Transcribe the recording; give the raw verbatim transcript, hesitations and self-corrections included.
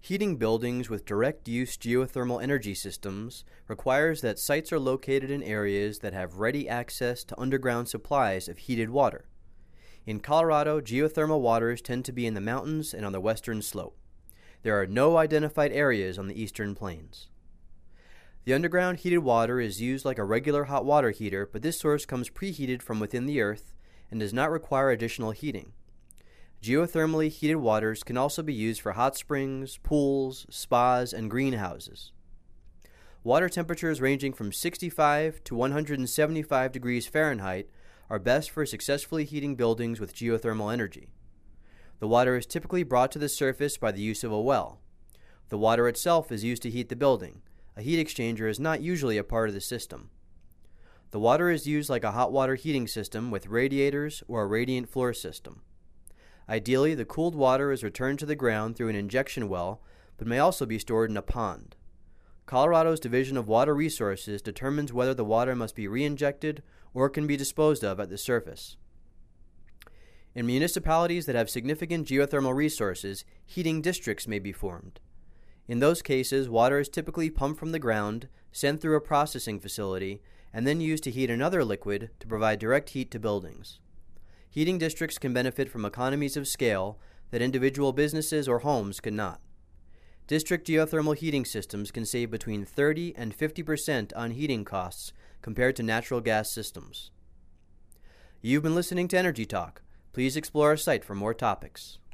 Heating buildings with direct-use geothermal energy systems requires that sites are located in areas that have ready access to underground supplies of heated water. In Colorado, geothermal waters tend to be in the mountains and on the western slope. There are no identified areas on the eastern plains. The underground heated water is used like a regular hot water heater, but this source comes preheated from within the earth and does not require additional heating. Geothermally heated waters can also be used for hot springs, pools, spas, and greenhouses. Water temperatures ranging from sixty-five to one hundred seventy-five degrees Fahrenheit are best for successfully heating buildings with geothermal energy. The water is typically brought to the surface by the use of a well. The water itself is used to heat the building. A heat exchanger is not usually a part of the system. The water is used like a hot water heating system with radiators or a radiant floor system. Ideally, the cooled water is returned to the ground through an injection well, but may also be stored in a pond. Colorado's Division of Water Resources determines whether the water must be reinjected or can be disposed of at the surface. In municipalities that have significant geothermal resources, heating districts may be formed. In those cases, water is typically pumped from the ground, sent through a processing facility, and then used to heat another liquid to provide direct heat to buildings. Heating districts can benefit from economies of scale that individual businesses or homes cannot. District geothermal heating systems can save between thirty and fifty percent on heating costs compared to natural gas systems. You've been listening to Energy Talk. Please explore our site for more topics.